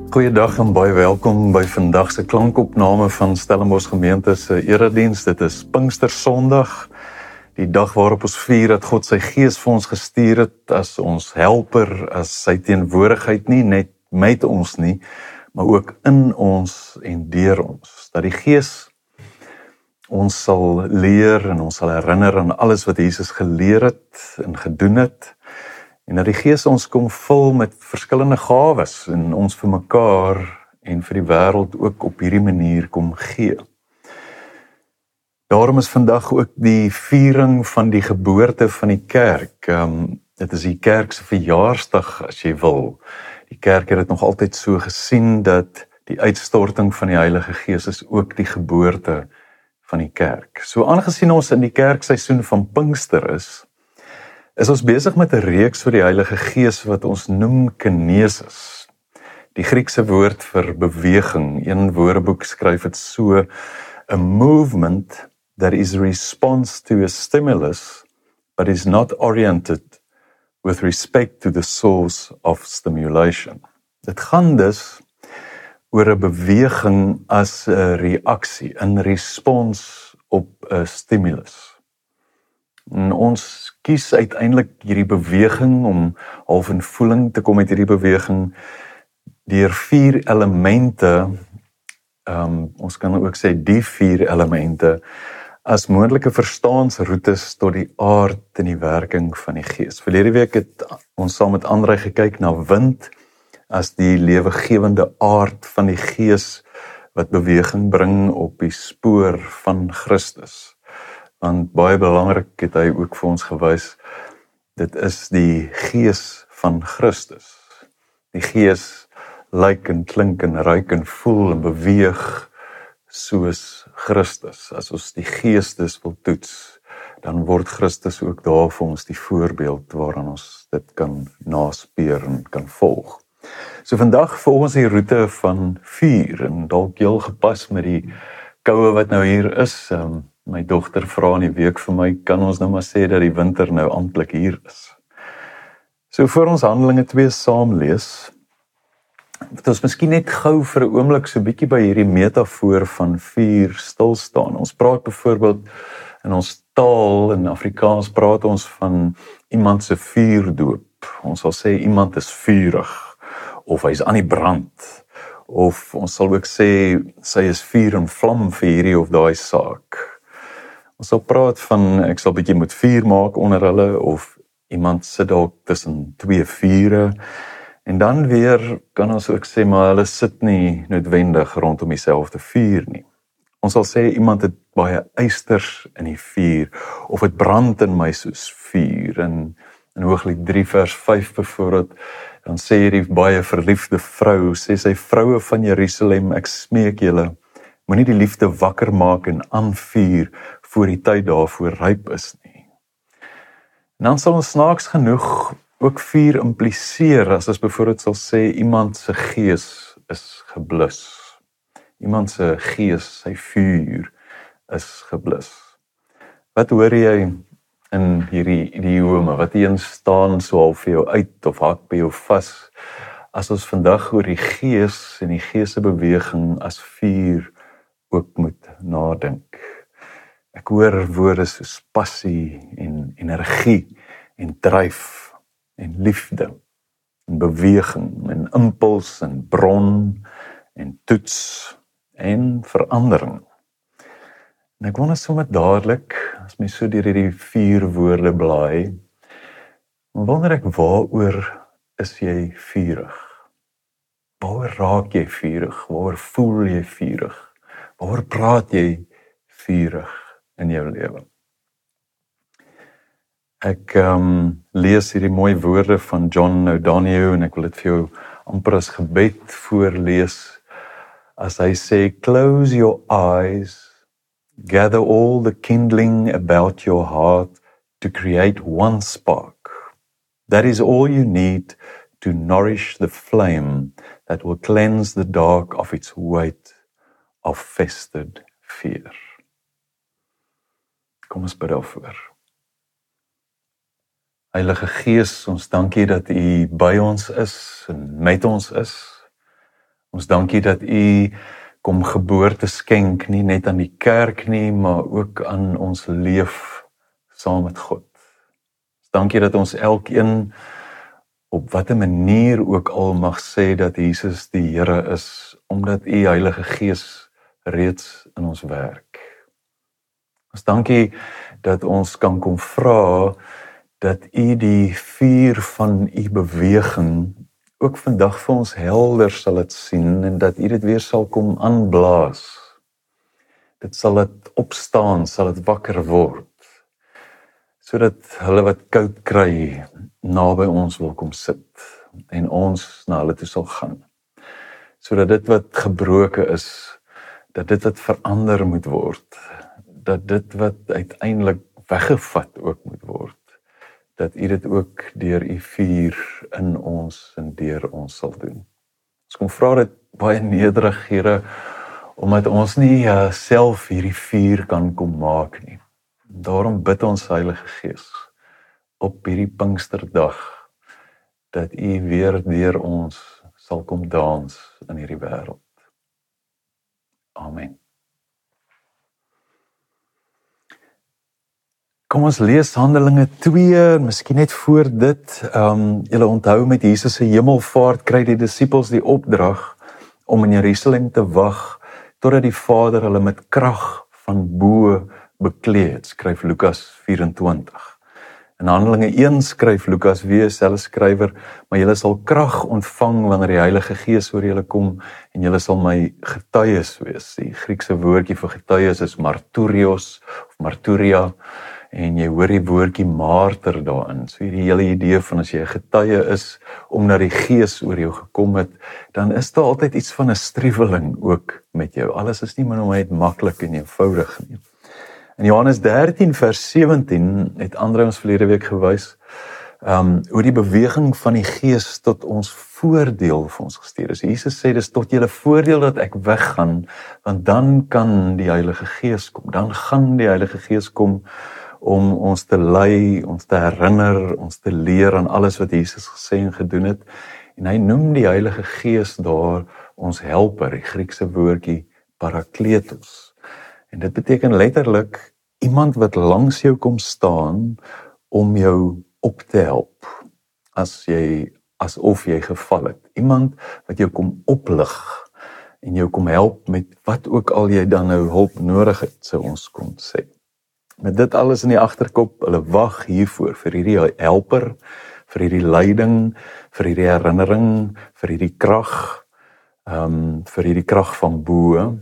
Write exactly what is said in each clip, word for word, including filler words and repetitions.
Goeiedag en baie welkom by vandag se klankopname van Stellenbosch Gemeente se erediens. Dit is Pinkstersondag, die dag waarop ons vier dat God sy Gees vir ons gestuur het as ons helper, as sy teenwoordigheid nie net met ons nie, maar ook in ons en deur ons. Dat die Gees ons sal leer en ons sal herinner aan alles wat Jesus geleer het en gedoen het. En dat die Gees ons kom vul met verskillende gawes en ons vir mekaar en vir die wêreld ook op hierdie manier kom gee. Daarom is vandag ook die viering van die geboorte van die kerk. Um, dit is die kerk se verjaarsdag as jy wil. Die kerk het dit nog altyd so gesien dat die uitstorting van die Heilige Gees is ook die geboorte van die kerk. So aangesien ons in die kerkseisoen van Pinkster is, is ons besig met 'n reeks vir die Heilige Gees wat ons noem kinesis. Die Griekse woord vir beweging, een woordeboek skryf dit so: a movement that is a response to a stimulus, but is not oriented with respect to the source of stimulation. Dit gaan dus oor 'n beweging as 'n reaksie, in respons op 'n stimulus. En ons kies uiteindelik hierdie beweging om half in voeling te kom met hierdie beweging deur vier elemente, um, ons kan ook sê die vier elemente, as moontlike verstaansroetes tot die aard en die werking van die Gees. Verlede week het ons saam met Andrei gekyk na wind as die lewegewende aard van die Gees wat beweging bring op die spoor van Christus. Want baie belangrik het hy ook vir ons gewys, dit is die Gees van Christus. Die Gees lyk en klink en ruik en voel en beweeg soos Christus. As ons die Geestes wil toets, dan word Christus ook daar vir ons die voorbeeld waaraan ons dit kan naspeur en kan volg. So vandag volg ons die roete van vuur, en dalk heel gepas met die koue wat nou hier is. Um, my dogter vra in die week vir my, kan ons nou maar sê dat die winter nou amptelik hier is. So voor ons Handelinge twee saam lees, het ons miskien net gou vir 'n oomblik so bietjie by hierdie metafoor van vuur stil staan. Ons praat byvoorbeeld in ons taal, in Afrikaans praat ons van iemand se vuurdoop. Ons sal sê iemand is vurig, of hy's aan die brand, of ons sal ook sê sy is vuur en vlam vir hierdie of daai saak. Ons sal praat van, ek sal bietjie moet vuur maak onder hulle, of iemand sit dalk tussen twee vure, en dan weer kan ons ook sê, maar hulle sit nie noodwendig rondom dieselfde vuur nie. Ons sal sê, iemand het baie eisters in die vuur, of het brand in my soos vuur, en in Hooglied drie vers vyf byvoorbeeld, dan sê hierdie baie verliefde vrou, sê sy, vroue van Jerusalem, ek smeek julle, moenie die liefde wakker maak en aanvuur, voor die tyd daarvoor ryp is nie. En dan sal ons snaaks genoeg ook vuur impliseer, as ons byvoorbeeld sal sê, iemand se gees is geblus. Iemand se gees, sy vuur, is geblus. Wat hoor jy in hierdie idiome? Wat een staan so al vir jou uit, of hak by jou vas, as ons vandag oor die gees en die gees se beweging as vuur ook moet nadink. Ek hoor woorde soos passie en energie en dryf en liefde en beweging en impuls en bron en toets en verandering. En ek wonder sommer dadelik, as my so deur hierdie vier woorde blaai, wonder ek, waaroor is jy vurig? Waaroor raak jy vurig? Waaroor voel jy vurig? Waaroor praat jy vurig in jou lewe? Ek um, lees hierdie mooi woorde van John O'Donoghue, en ek wil dit vir jou amper as gebed voorlees, as hy sê, close your eyes, gather all the kindling about your heart to create one spark. That is all you need to nourish the flame that will cleanse the dark of its weight of festered fear. Kom ons bid daarvoor. Heilige Gees, ons dankie dat U by ons is en met ons is. Ons dankie dat U kom geboorte skenk, nie net aan die kerk nie, maar ook aan ons leef saam met God. Dankie dat ons elkeen op watter manier ook al mag sê dat Jesus die Here is, omdat U Heilige Gees reeds in ons werk. Ons dankie dat ons kan kom vra dat U die vuur van U beweging ook vandag vir ons helder sal het sien en dat U dit weer sal kom aanblaas. Dit sal het opstaan, sal het wakker word, sodat hulle wat koud kry naby ons wil kom sit en ons na hulle toe sal gaan. Sodat dit wat gebroke is, dat dit wat verander moet word, dat dit wat uiteindelik weggevat ook moet word, dat U dit ook deur U vuur in ons en deur ons sal doen. Ons kom vra dit baie nederig, Here, omdat ons nie uh, self hierdie vuur kan kom maak nie. Daarom bid ons Heilige Gees op hierdie Pinksterdag dat U weer deur ons sal kom dans in hierdie wêreld. Amen. Kom ons lees Handelinge twee, miskien net voor dit. Um, julle onthou met Jesus se hemelvaart kry die disippels die opdrag om in Jerusalem te wag totdat die Vader hulle met krag van bo beklee het, skryf Lukas vyf-en-twintig. In Handelinge een skryf Lukas, wie is selfe skrywer, maar julle sal krag ontvang wanneer die Heilige Gees oor julle kom en julle sal my getuies wees. Die Griekse woordjie vir getuies is marturios of marturia en jy hoor die woordjie martyr daarin. So hierdie hele idee van as jy 'n getuie is omdat die Gees oor jou gekom het, dan is daar altyd iets van 'n striweling ook met jou. Alles is nie maar net maklik en eenvoudig nie. In Johannes dertien vers sewentien het Andre ons verlede week gewys um, oor die beweging van die Gees tot ons voordeel vir ons gestuur is. Jesus sê dis tot julle voordeel dat ek weggaan, want dan kan die Heilige Gees kom. Dan gaan die Heilige Gees kom om ons te lei, ons te herinner, ons te leer aan alles wat Jesus gesê en gedoen het. En hy noem die Heilige Gees daar ons helper, die Griekse woordjie parakletos. En dit beteken letterlik iemand wat langs jou kom staan om jou op te help as jy asof jy geval het. Iemand wat jou kom oplig en jou kom help met wat ook al jy dan nou hulp nodig het, sou ons kon sê. Met dit alles in die agterkop, hulle wag hiervoor vir hierdie helper, vir hierdie leiding, vir hierdie herinnering, vir hierdie krag, um, vir hierdie krag van bo.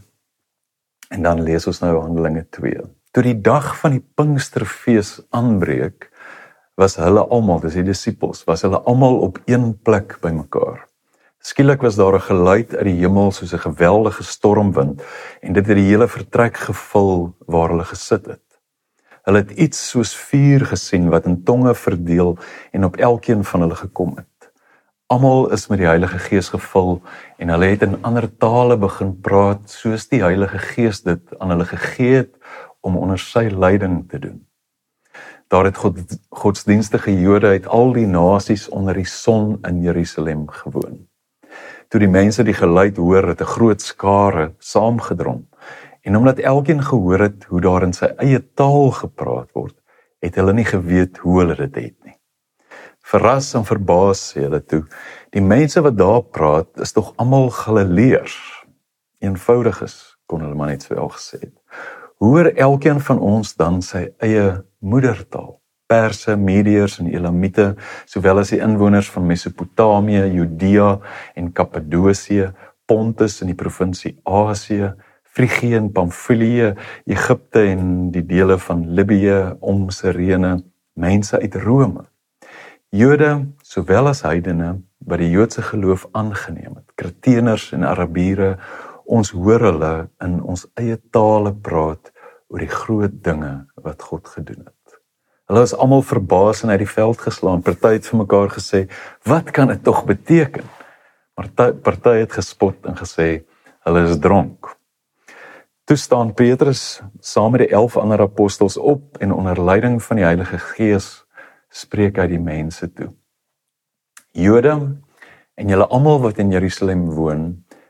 En dan lees ons nou Handelinge twee. Toe die dag van die Pinksterfees aanbreek, was hulle almal, dis die disippels, was hulle almal op een plek bymekaar. Skielik was daar 'n geluid uit die hemel soos 'n geweldige stormwind en dit het die hele vertrek gevul waar hulle gesit het. Hulle het iets soos vuur gesien wat in tonge verdeel en op elkeen van hulle gekom het. Almal is met die Heilige Gees gevul en hulle het in ander tale begin praat soos die Heilige Gees dit aan hulle gegee het om onder sy leiding te doen. Daar het God, godsdienstige Jode uit al die nasies onder die son in Jerusalem gewoon. Toe die mense die geluid hoor, het 'n groot skare saamgedrom. En omdat elkeen gehoor het hoe daar in sy eie taal gepraat word, het hulle nie geweet hoe hulle dit het nie. Verras en verbaas sê hulle toe, die mense wat daar praat, is tog almal Galileërs. Eenvoudig is, kon hulle maar net so wel gesê het. Hoor elkeen van ons dan sy eie moedertaal. Perse, Mediërs en Elamiete, sowel as die inwoners van Mesopotamië, Judea en Kappadosie, Pontus in die provinsie Asië, Frigië en Pamfilië, Egipte en die dele van Libië om Sirene, mense uit Rome. Jode, sowel as heidene, wat die Joodse geloof aangeneem het, Kreteners en Arabiere, ons hoor hulle in ons eie tale praat oor die groot dinge wat God gedoen het. Hulle is almal verbaas en uit die veld geslaan. Party het vir mekaar gesê, wat kan dit tog beteken? Maar party het gespot en gesê, hulle is dronk. Toe staan Petrus saam met die elf ander apostels op en onder leiding van die Heilige Gees spreek hy die mense toe. Jode en julle almal wat in Jerusalem woon,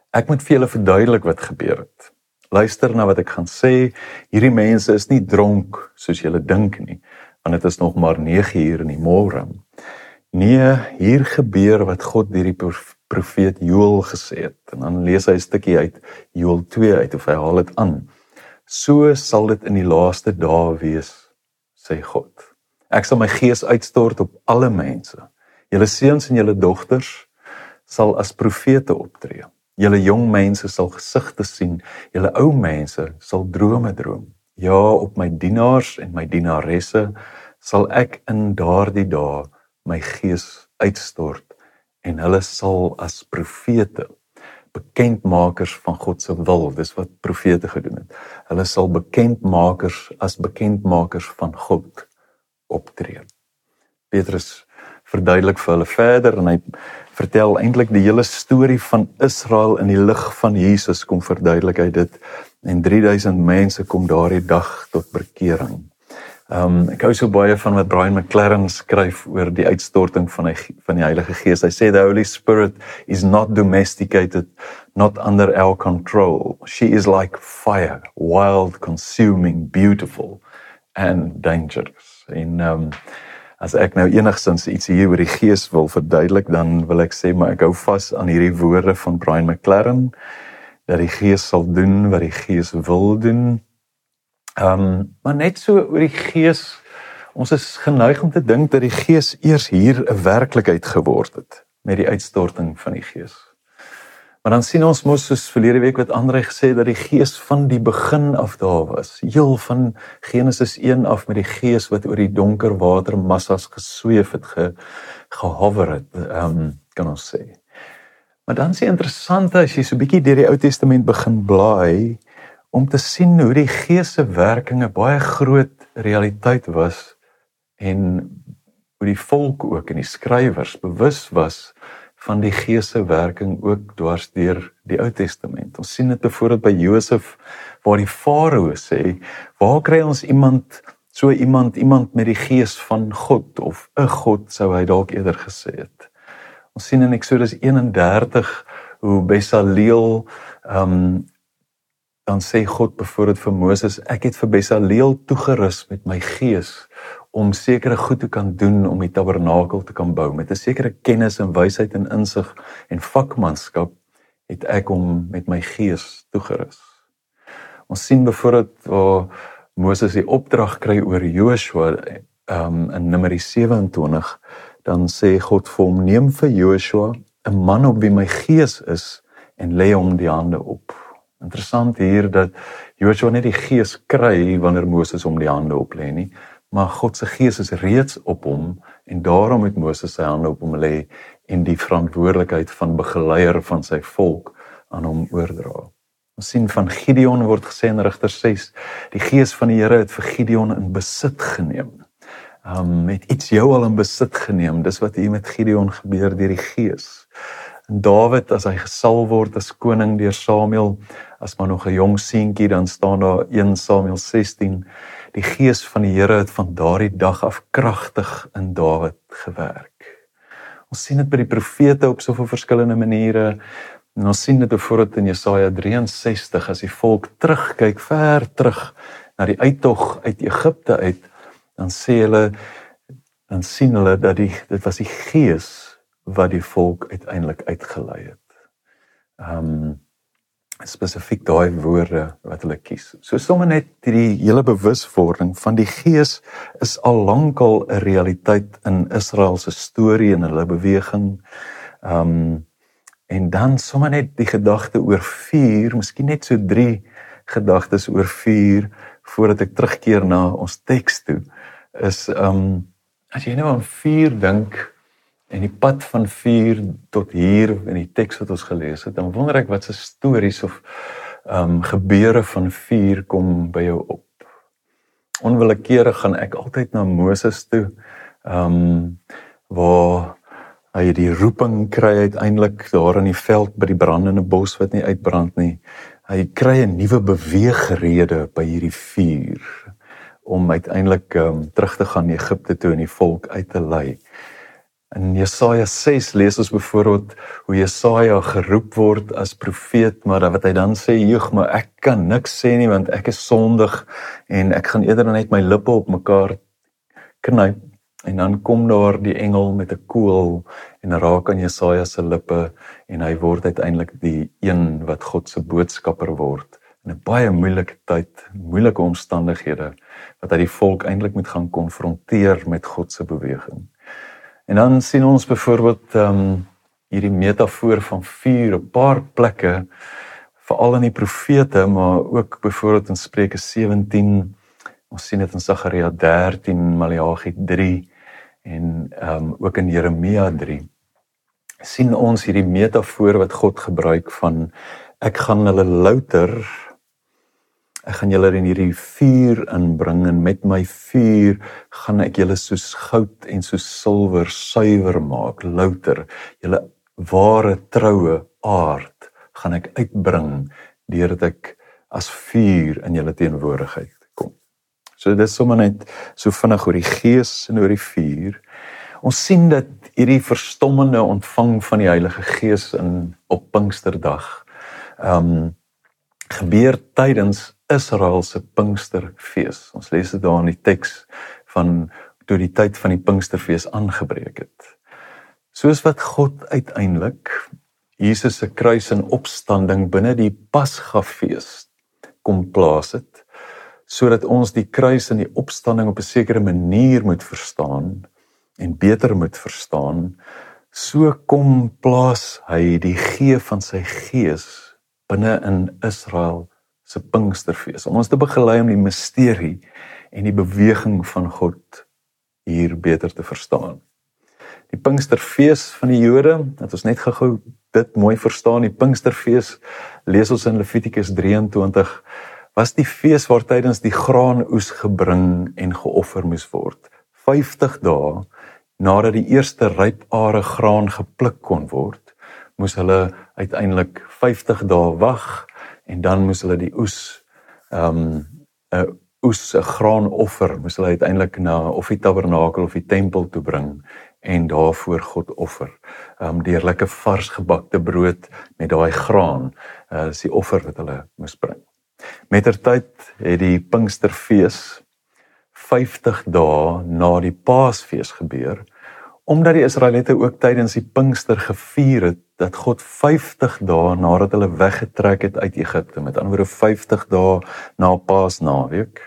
Ek moet vir julle verduidelik wat gebeur het. Luister na wat ek gaan sê, hierdie mense is nie dronk soos julle dink nie, want dit is nog maar nege uur in die môre. Nee, hier gebeur wat God deur die profeet Joël gesê het. En dan lees hy 'n stukkie uit Joël twee uit, of hy haal dit aan. So sal dit in die laaste dae wees, sê God. Ek sal my gees uitstort op alle mense. Julle seuns en julle dogters sal as profete optree. Julle jong mense sal gesigte sien, julle ou mense sal drome droom. Ja, op my dienaars en my dienaresse sal ek in daardie dae my gees uitstort en hulle sal as profete, bekendmakers van God se wil, dis wat profete gedoen het. Hulle sal bekendmakers as bekendmakers van God optree. Petrus verduidelik vir hulle verder en hy vertel eintlik die hele storie van Israel in die lig van Jesus, kom verduidelik hy dit, en drie duisend mense kom daardie dag tot bekering. Um, ek hou so baie van wat Brian McLaren skryf oor die uitstorting van die, van die Heilige Gees. Hy sê, the Holy Spirit is not domesticated, not under our control. She is like fire, wild, consuming, beautiful and dangerous. En um, as ek nou enigstens iets hier oor die Gees wil verduidelik, dan wil ek sê, maar ek hou vas aan hierdie woorde van Brian McLaren, dat die Gees sal doen wat die Gees wil doen. Um, maar net so oor die Gees, ons is geneig om te dink dat die Gees eers hier 'n werklikheid geword het, met die uitstorting van die Gees. Maar dan sien ons mos, soos verlede week wat André gesê, dat die Gees van die begin af daar was, heel van Genesis een af met die Gees wat oor die donker watermassas gesweef het, ge, gehover het, um, kan ons sê. Maar dan is dit interessant as jy so 'n bietjie deur die Ou Testament begin blaai, om te sien hoe die Gees se werking 'n baie groot realiteit was en hoe die volk ook en die skrywers bewus was van die Gees se werking ook dwars deur die Ou Testament. Ons sien dit byvoorbeeld by Josef waar die Farao sê, waar kry ons iemand, so iemand, iemand met die Gees van God of 'n God sou hy dalk eerder gesê het. Ons sien in Eksodus eenendertig hoe Besaleel um, dan sê God byvoorbeeld vir Moses, ek het vir Besaleel toegerus met my gees, om sekere goed te kan doen, om die tabernakel te kan bou, met 'n sekere kennis en wysheid en insig en vakmanskap, het ek hom met my gees toegerus. Ons sien byvoorbeeld waar Moses die opdrag kry oor Joshua, um, in Numeri sewe en twintig, dan sê God vir hom, neem vir Joshua 'n man op wie my gees is, en lê hom die hande op. Interessant hier dat Joshua net die gees kry wanneer Moses hom die hande oplê nie, maar God se gees is reeds op hom en daarom het Moses sy hande op hom lê en die verantwoordelikheid van begeleier van sy volk aan hom oordra. Ons sien van Gideon word gesê in Rigter ses, die gees van die Here het vir Gideon in besit geneem. Um, het iets jou al in besit geneem, dis wat hier met Gideon gebeur deur die gees. En Dawid, as hy gesalf word as koning deur Samuel, as maar nog 'n jong seentjie, dan staan daar een Samuel sestien, die gees van die Here het van daardie dag af kragtig in Dawid gewerk. Ons sien dit by die profete op soveel verskillende maniere, en ons sien dit bijvoorbeeld in Jesaja drieënsestig, as die volk terugkyk, ver terug, na die uittog uit Egipte uit, dan sê hulle, dan sien hulle dat die, dit was die gees wat die volk uiteindelik uitgelei het. Um, spesifiek daai woorde wat hulle kies. So sommer net die hele bewuswording van die gees is al lankal 'n realiteit in Israel se storie en hulle beweging. Um, en dan sommer net die gedagte oor vuur, miskien net so drie gedagtes oor vuur, voordat ek terugkeer na ons teks toe, is, um, as jy nou aan vuur dink, en die pad van vuur tot hier in die teks wat ons gelees het, dan wonder ek wat se stories of um, gebeure van vuur kom by jou op. Onwillekeurig gaan ek altyd na Moses toe, um, waar hy die roeping kry uiteindelik daar in die veld by die brandende bos wat nie uitbrand nie. Hy kry 'n nuwe beweegrede by hierdie vuur, om uiteindelik um, terug te gaan Egipte toe en die volk uit te lei. In Jesaja ses lees ons byvoorbeeld hoe Jesaja geroep word as profeet, maar wat hy dan sê, "Joeg, maar ek kan niks sê nie, want ek is sondig en ek gaan eerder net my lippe op mekaar knyp." En dan kom daar die engel met 'n kool en raak aan Jesaja se lippe en hy word uiteindelik die een wat God se boodskapper word in 'n baie moeilike tyd, moeilike omstandighede wat hy die volk eintlik moet gaan konfronteer met God se beweging. En dan sien ons byvoorbeeld um, hierdie metafoor van vuur op 'n paar plekke, veral in die profete, maar ook byvoorbeeld in Spreuke sewentien, ons sien dit in Sagaria dertien, Maleagi drie en um, ook in Jeremia drie. Sien ons hierdie metafoor wat God gebruik van ek gaan hulle louter, ek gaan julle in hierdie vuur inbring en met my vuur gaan ek julle soos goud en soos silwer suiwer maak, louter, julle ware troue aard gaan ek uitbring deurdat ek as vuur in julle teenwoordigheid kom. So dit is sommer net so vinnig oor die gees en oor die vuur. Ons sien dat hierdie verstommende ontvang van die Heilige Gees in op Pinksterdag um, gebeur tydens Israel se Pinksterfees. Ons lees dit daar in die teks van toe die tyd van die Pinksterfees aangebreek het. Soos wat God uiteindelik Jesus se kruis en opstanding binne die Pasgafees kom plaas het, sodat ons die kruis en die opstanding op 'n sekere manier moet verstaan en beter moet verstaan, so kom plaas hy die gee van sy gees binne in Israel se Pinksterfees, om ons te begelei om die misterie en die beweging van God hier beter te verstaan. Die Pinksterfees van die Jode, dat ons net gou dit mooi verstaan, die Pinksterfees, lees ons in Levitikus drieëntwintig, was die fees waar tydens die graanoes gebring en geoffer moes word. vyftig dae nadat die eerste rypare graan gepluk kon word, moes hulle uiteindelik vyftig dae wag en dan moes hulle die oes, um, 'n oes, 'n graanoffer, moes hulle uiteindelik na of die tabernakel of die tempel toe bring en daarvoor God offer. Um, deur lekker vars gebakte brood met daai graan, uh, is die offer wat hulle moes bring. Mettertyd het die Pinksterfees vyftig dae na die Paasfees gebeur, omdat die Israeliete ook tydens die Pinkster gevier het, dat God vyftig dae nadat hulle weggetrek het uit Egipte, met ander woorde vyftig dae na Paasnaweek,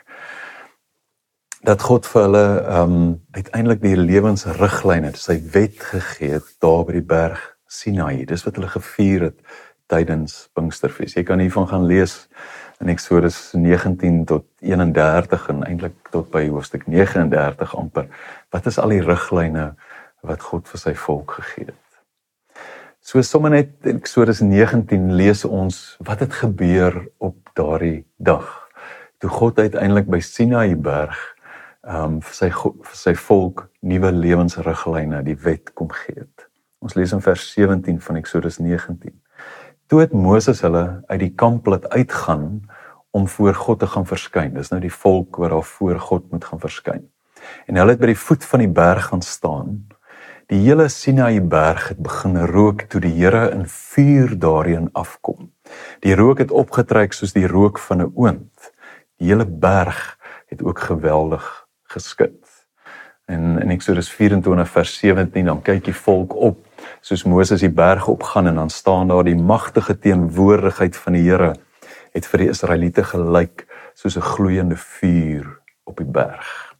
dat God vir hulle um, uiteindelik die lewensriglyne, sy wet gegee het, daar by die berg Sinaï. Dis wat hulle gevier het tydens Pinksterfees. Jy kan hiervan gaan lees in Eksodus negentien tot eenendertig en eintlik tot by hoofstuk nege en dertig amper. Wat is al die riglyne wat God vir sy volk gegee het? So sommer net in Eksodus negentien lees ons wat het gebeur op daardie dag, toe God uiteindelik by Sinaï berg um, vir, sy, vir sy volk nuwe lewensriglyne, die wet kom gee het. Ons lees in vers sewentien van Eksodus negentien. Toe het Moses hulle uit die kamp laat uitgaan om voor God te gaan verskyn. Dis nou die volk wat daar voor God moet gaan verskyn. En hulle het by die voet van die berg gaan staan. Die hele Sinaï berg het begin rook toe die Here in vuur daarheen afkom. Die rook het opgetrek soos die rook van 'n oond. Die hele berg het ook geweldig geskud. En in Eksodus vyerentwintig vers sewentien, dan kyk die volk op, soos Moses die berg opgaan, en dan staan daar die magtige teenwoordigheid van die Here, het vir die Israeliete gelyk soos 'n gloeiende vuur op die berg.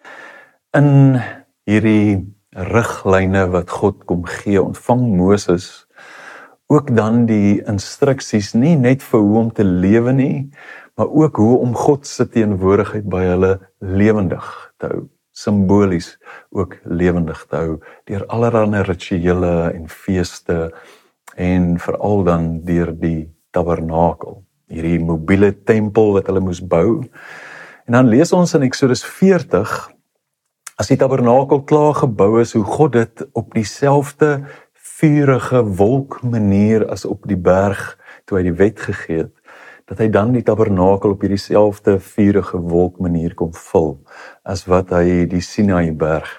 In hierdie riglyne wat God kom gee, ontvang Moses ook dan die instruksies, nie net vir hoe om te lewe nie, maar ook hoe om God se teenwoordigheid by hulle lewendig te hou, simbolies ook lewendig te hou, deur allerlei rituele en feeste, en veral dan deur die tabernakel, hierdie mobiele tempel wat hulle moes bou. En dan lees ons in Eksodus veertig, as die tabernakel klaar gebou is, hoe God dit op dieselfde vurige wolk manier as op die berg, toe hy die wet gegee het, dat hy dan die tabernakel op hierdie selfde vurige wolk manier kom vul, as wat hy die Sinaï berg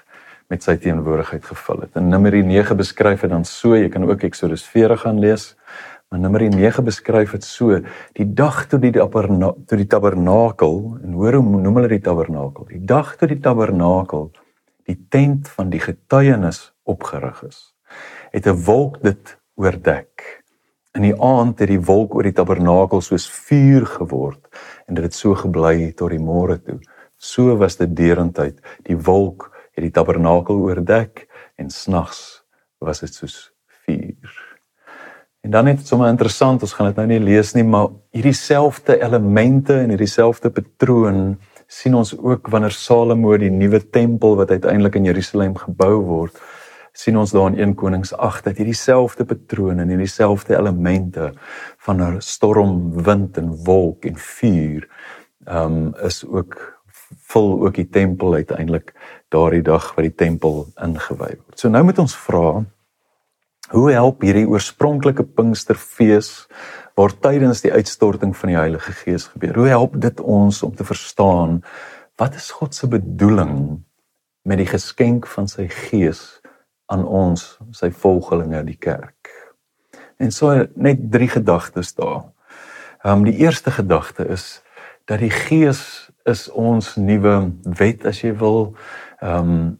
met sy teenwoordigheid gevul het. En Numeri nege beskryf dit dan so, jy kan ook Eksodus veertig gaan lees, maar Numeri nege beskryf dit so, die dag toe die, taberna, toe die tabernakel, en hoor hoe noem hulle die tabernakel, die dag toe die tabernakel, die tent van die getuienis opgerig is, het 'n wolk dit oordek. In die aand het die wolk oor die tabernakel soos vuur geword, en dit het so gebly tot die môre toe. So was dit derentyd, die wolk het die tabernakel oordek, en s'nags was dit soos vuur. En dan het dit sommer interessant, ons gaan dit nou nie lees nie, maar hierdie selfde elemente en hierdie selfde patroon sien ons ook wanneer Salomo die nuwe tempel wat uiteindelik in Jerusalem gebou word, sien ons daar in een Konings agt dat hierdie selfde patroon en hierdie selfde elemente van 'n storm, wind en wolk en vuur um, is ook vul ook die tempel uiteindelik daardie dag wat die tempel ingewy word. So nou moet ons vra, hoe help hierdie oorspronklike Pinksterfees waar tydens die uitstorting van die Heilige Gees gebeur? Hoe help dit ons om te verstaan wat is God se bedoeling met die geskenk van sy Gees aan ons, sy volgelinge, die kerk? En so net drie gedagtes daar. Um, die eerste gedagte is dat die Gees is ons nuwe wet, as jy wil. Um,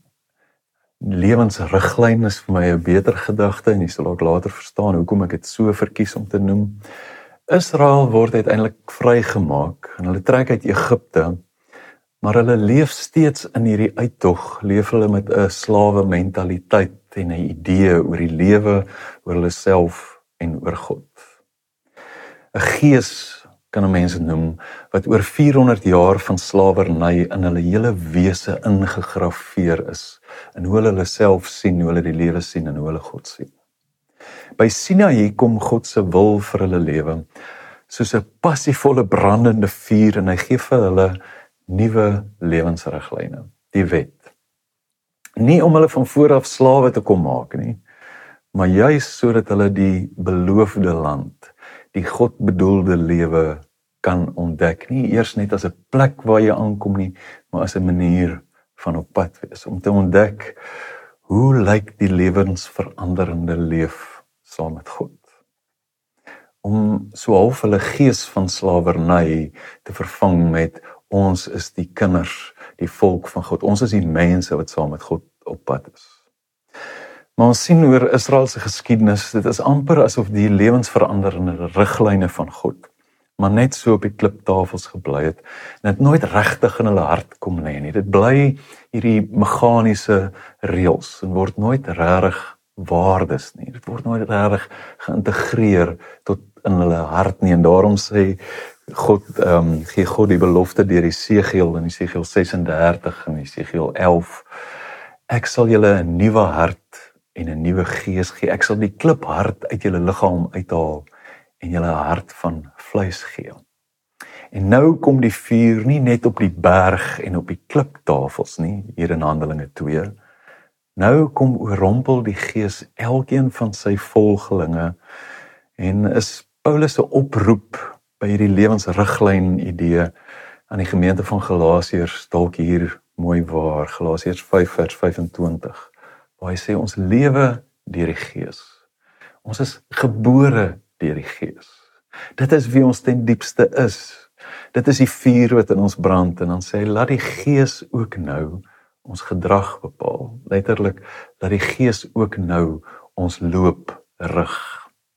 lewensriglyn is vir my 'n beter gedagte, en jy sal ook later verstaan hoekom ek dit so verkies om te noem. Israel word uiteindelik vrygemaak, en hulle trek uit Egipte, maar hulle leef steeds in hierdie uittog, leef hulle met 'n slawe mentaliteit en 'n idee oor die lewe, oor hulle self en oor God. 'n Gees kan 'n mens noem, wat oor vierhonderd jaar van slawerny in hulle hele wese ingegrafeer is, en hoe hulle hulle self sien, hoe hulle die lewe sien en hoe hulle God sien. By Sinaï kom God se wil vir hulle lewe, soos 'n passievolle brandende vuur, en hy gee vir hulle nuwe lewensriglyne, die wet. Nie om hulle van voor af slawe te kom maak nie, maar juis sodat hulle die beloofde land, die God bedoelde lewe kan ontdek, nie eers net as 'n plek waar jy aankom nie, maar as 'n manier van op pad wees, om te ontdek, hoe lyk die lewensveranderende leef saam met God? Om so half hulle gees van slawerny te vervang met, ons is die kinders, die volk van God, ons is die mense wat saam met God op pad is. Maar ons sien oor Israel se geskiedenis, dit is amper asof die lewensveranderende riglyne van God, maar net so op die kliptafels gebly het, en dit nooit regtig in hulle hart kom lê nie. Dit bly hierdie meganiese reëls, en word nooit regtig waardes nie. Dit word nooit regtig geïntegreer tot in hulle hart nie, en daarom sê God, um, gee God die belofte deur Esegiel, in Esegiel ses en dertig en Esegiel elf, ek sal julle 'n nuwe hart en 'n nuwe gees gee. Ek sal die kliphart uit julle liggaam uithaal en julle 'n hart van vleis gee. En nou kom die vuur nie net op die berg en op die kliptafels nie, hier in Handelinge twee. Nou kom oorrompel die Gees elkeen van sy volgelinge, en is Paulus se oproep by hierdie lewensriglyn idee aan die gemeente van Galasiërs dalk hier mooi waar, Galasiërs vyf vers vyfentwintig, waar hy sê ons lewe deur die Gees. Ons is gebore deur die Gees. Dit is wie ons ten diepste is. Dit is die vuur wat in ons brand, en dan sê hy, laat die Gees ook nou ons gedrag bepaal. Letterlik, laat die Gees ook nou ons loop rig.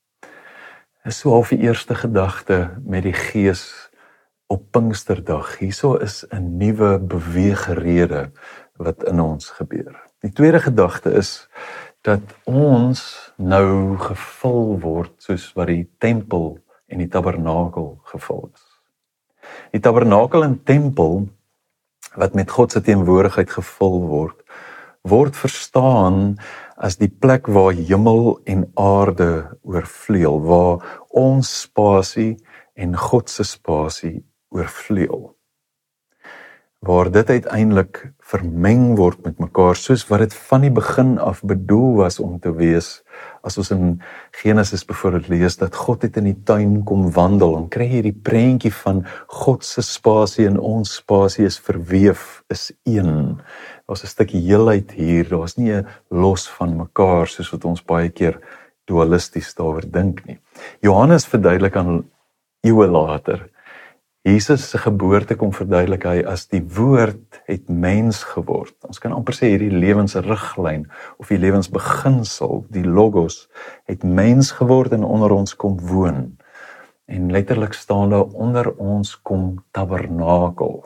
Is so half die eerste gedagte met die Gees op Pinksterdag. Hierso is 'n nuwe beweegrede wat in ons gebeur. Die tweede gedagte is dat ons nou gevul word soos wat die tempel en die tabernakel gevul is. Die tabernakel en tempel wat met God se teenwoordigheid gevul word, word verstaan as die plek waar hemel en aarde oorvleuel, waar ons spasie en God se spasie oorvleuel. waar dit uiteindelik vermeng word met mekaar, soos wat dit van die begin af bedoel was om te wees. As ons in Genesis byvoorbeeld lees, dat God het in die tuin kom wandel, en kry jy die prentjie van God se spasie en ons spasie is verweef, is een. Daar's 'n stukkie heelheid hier, daar's nie 'n los van mekaar, soos wat ons baie keer dualisties daaroor dink nie. Johannes verduidelik aan eeue later, Jesus se geboorte kom verduidelik hy as die woord het mens geword. Ons kan amper sê hierdie lewensriglyn of die lewensbeginsel, die logos, het mens geword en onder ons kom woon. En letterlik staan daar onder ons kom tabernakel.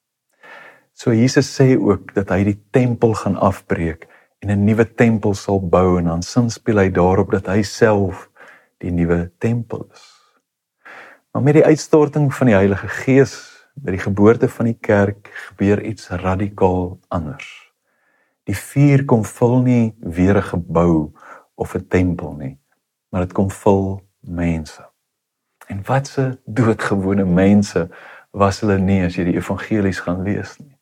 So Jesus sê ook dat hy die tempel gaan afbreek en 'n nuwe tempel sal bou, en dan sinspeel hy daarop dat hy self die nuwe tempel is. Maar met die uitstorting van die Heilige Gees, by die geboorte van die kerk, gebeur iets radikaal anders. Die vuur kom vul nie weer 'n gebou of 'n tempel nie, maar dit kom vul mense. En wat se doodgewone mense was hulle nie, as jy die evangelies gaan lees nie.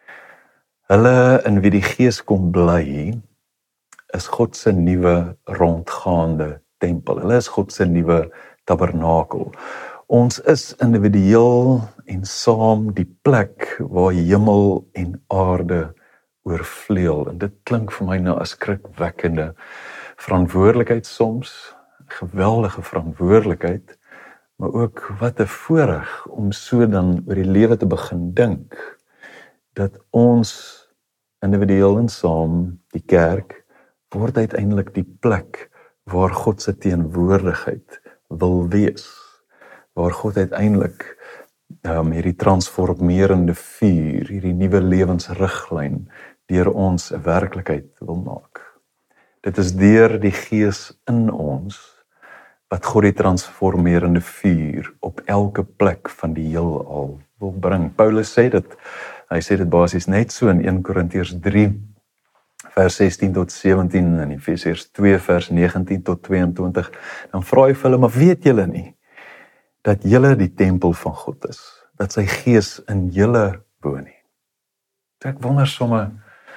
Hulle in wie die Gees kom bly, is God se nuwe rondgaande tempel. Hulle is God se nuwe tabernakel. Ons is individueel en saam die plek waar hemel en aarde oorvleuel. En dit klink vir my nou as skrikwekkende verantwoordelikheid soms, geweldige verantwoordelikheid, maar ook wat 'n voorreg om so dan oor die lewe te begin dink, dat ons individueel en saam, die kerk, word uiteindelik die plek waar God se teenwoordigheid wil wees. Waar God uiteindelik um, hierdie transformerende vuur, hierdie nuwe lewensriglyn deur ons 'n werklikheid wil maak. Dit is deur die Gees in ons wat God die transformerende vuur op elke plek van die heelal wil bring. Paulus sê dit, hy sê dit basies net so in Eerste Korintiërs drie vers sestien tot sewentien en Efesiërs twee vers negentien tot tweeëntwintig. Dan vra hy vir hulle, maar weet julle nie dat julle die tempel van God is, dat sy Gees in julle woon nie. So ek wonder somme,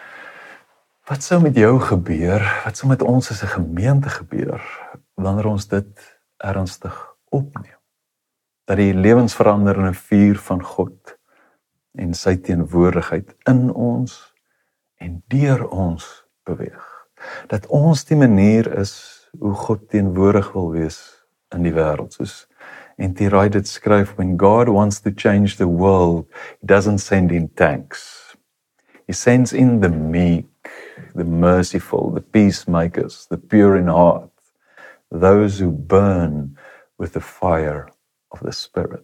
wat sou met jou gebeur, wat sou met ons as 'n gemeente gebeur, wanneer ons dit ernstig opneem, dat die lewensveranderende vuur van God en sy teenwoordigheid in ons en deur ons beweeg, dat ons die manier is hoe God teenwoordig wil wees in die wêreld, soos en die Wright dit skryf, when God wants to change the world, he doesn't send in tanks. He sends in the meek, the merciful, the peacemakers, the pure in heart, those who burn with the fire of the Spirit.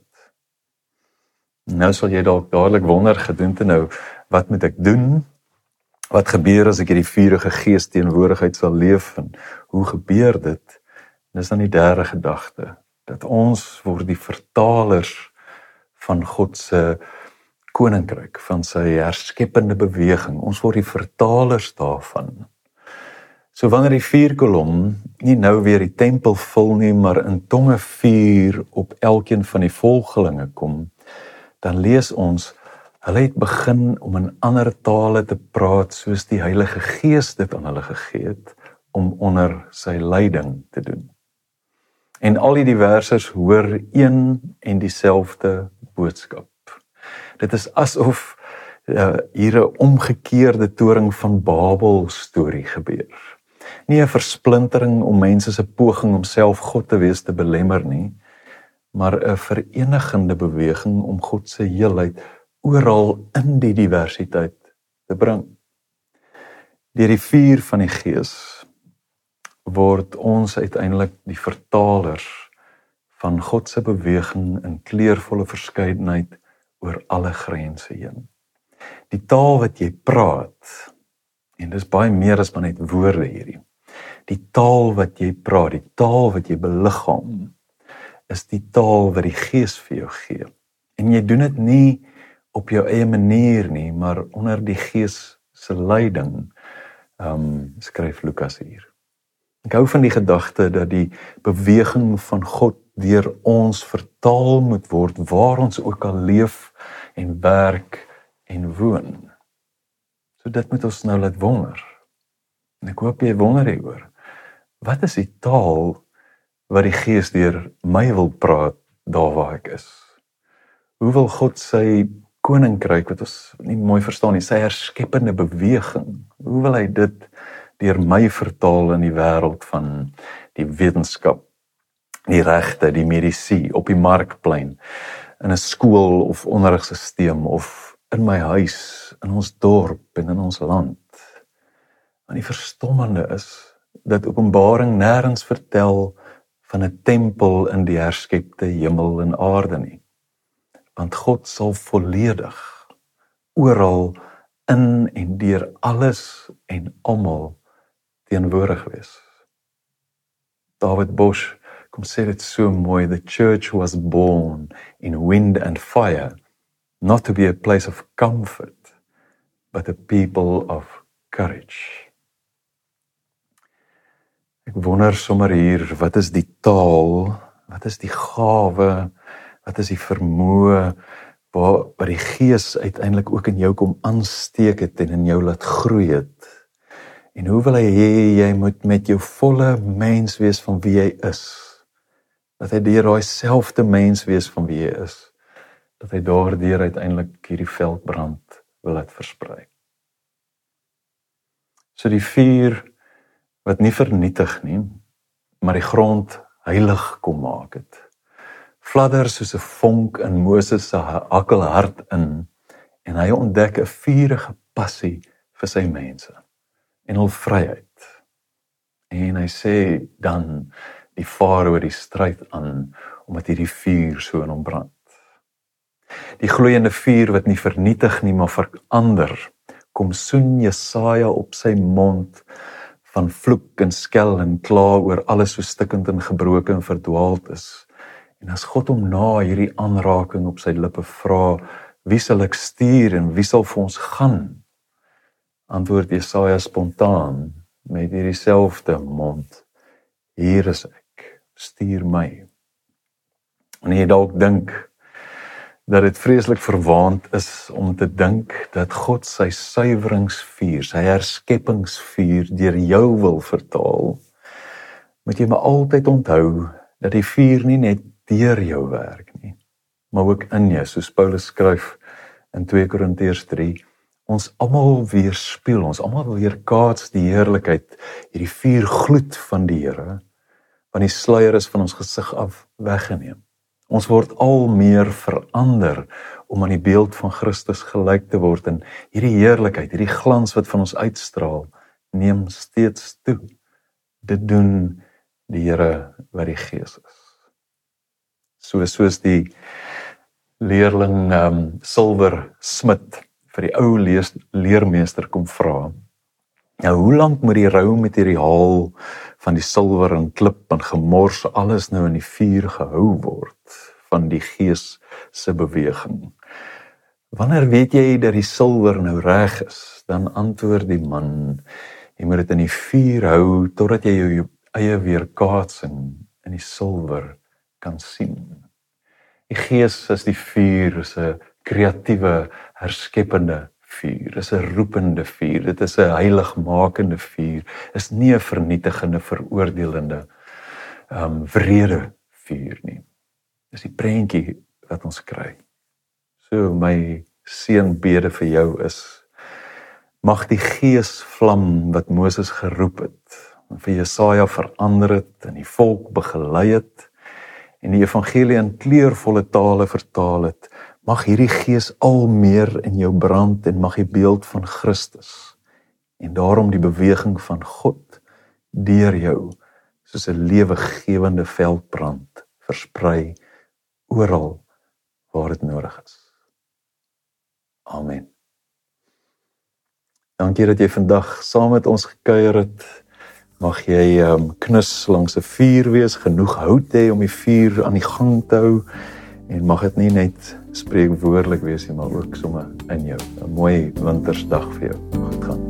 Nou sal jy dalk dadelik wonder, gedoente nou, wat moet ek doen? Wat gebeur as ek hierdie vurige Gees teenwoordigheid sal leef, en hoe gebeur dit? Dis dan die derde gedagte, dat ons word die vertalers van God se koninkryk, van sy herskeppende beweging. Ons word die vertalers daarvan. So wanneer die vuurkolom nie nou weer die tempel vul nie, maar in tonge vuur op elkeen van die volgelinge kom, dan lees ons, hulle het begin om in ander tale te praat, soos die Heilige Gees dit aan hulle gegee het, om onder sy leiding te doen. En al die versers hoor een en dieselfde boodskap. Dit is asof uh, hier 'n omgekeerde toring van Babel storie gebeur. Nie 'n versplintering om mense se poging om self God te wees te belemmer nie, maar 'n verenigende beweging om God se heelheid oral in die diversiteit te bring. Deur die vuur van die Gees word ons uiteindelik die vertalers van God se beweging in kleurvolle verskeidenheid oor alle grense heen. Die taal wat jy praat, en dis baie meer as maar net woorde hierdie, die taal wat jy praat, die taal wat jy beliggaam, is die taal wat die Gees vir jou gee. En jy doen dit nie op jou eie manier nie, maar onder die Gees se leiding, um, skryf Lukas hier. Ek hou van die gedagte dat die beweging van God deur ons vertaal moet word, waar ons ook al leef en werk en woon. So dit moet ons nou laat wonder. En ek hoop jy wonder hieroor. Wat is die taal wat die Gees deur my wil praat daar waar ek is? Hoe wil God sy koninkryk, wat ons nie mooi verstaan nie, sy herskeppende beweging, hoe wil hy dit deur my vertaal in die wêreld van die wetenskap, die regte, die medisyne, op die markplein, in 'n skool of onderrigsisteem, of in my huis, in ons dorp en in ons land. Want die verstommende is, dat Openbaring nêrens vertel van 'n tempel in die herskepte hemel en aarde nie. Want God sal volledig, oral, in en deur alles en almal teenwoordig wees. David Bosch kom sê dit so mooi, the church was born in wind and fire, not to be a place of comfort, but a people of courage. Ek wonder sommer hier, wat is die taal, wat is die gawe, wat is die vermoë, waar, waar die Gees uiteindelik ook in jou kom aansteek het en in jou laat groei het. En hoe wil hy hê jy moet met jou volle mens wees van wie jy is? Dat hy deur daai selfde mens wees van wie jy is, dat hy daardeur uiteindelik hierdie veldbrand wil laat versprei. So die vuur wat nie vernietig nie, maar die grond heilig kom maak het. Fladder soos 'n vonk in Moses se hakkelhart in, en hy ontdek 'n vurige passie vir sy mense en hul vryheid. En hy sê dan die farao die stryd aan, omdat hierdie vuur so in hom brand. Die gloeiende vuur wat nie vernietig nie, maar verander, kom soen Jesaja op sy mond van vloek en skel en kla oor alles so stikkend en gebroken en verdwaald is. En as God hom na hierdie aanraking op sy lippe vra, wie sal ek stuur en wie sal vir ons gaan? Antwoord Jesaja spontaan met hierdie selfde mond, hier is ek, stuur my. En jy dalk dink dat dit vreeslik verwaand is om te dink dat God sy suiweringsvuur, sy herskeppingsvuur deur jou wil vertaal, moet jy maar altyd onthou dat die vuur nie net deur jou werk nie, maar ook in jou, soos Paulus skryf in twee Korintiërs drie, ons almal weerspieël, ons almal weerkaats die heerlikheid, hierdie vuurgloed van die Here, want die sluier is van ons gesig af weggeneem. Ons word al meer verander om aan die beeld van Christus gelyk te word, en hierdie heerlikheid, hierdie glans wat van ons uitstraal, neem steeds toe. Dit doen die Here wat die Gees is. So soos die leerling um, Silver Smit vir die ou lees, leermeester kom vra, nou hoe lank moet die rou materiaal van die silwer en klip en gemors alles nou in die vuur gehou word van die Gees se beweging? Wanneer weet jy dat die silwer nou reg is? Dan antwoord die man, jy moet dit in die vuur hou totdat jy jou eie weerkaatsing in die silwer kan sien. Die Gees is die vuur, is 'n kreatiewe, herskeppende vuur, is 'n roepende vuur, dit is 'n heiligmakende vuur, is nie 'n vernietigende, veroordelende, um, wrede vuur nie. Dis die prentjie wat ons kry. So my seënbede vir jou is, mag die Geesvlam wat Moses geroep het, en vir Jesaja verander het, en die volk begelei het, en die evangelie in kleurvolle tale vertaal het, mag hierdie Gees al meer in jou brand, en mag die beeld van Christus, en daarom die beweging van God, deur jou, soos 'n lewegewende veldbrand, versprei, oral waar dit nodig is. Amen. Dankie dat jy vandag saam met ons gekuier het. Mag jy um, knus langs 'n vuur wees, genoeg hout hê om die vuur aan die gang te hou, en mag dit nie net spreekwoordelik wees nie, maar ook sommer in jou. 'n Mooi wintersdag vir jou. Goed gaan.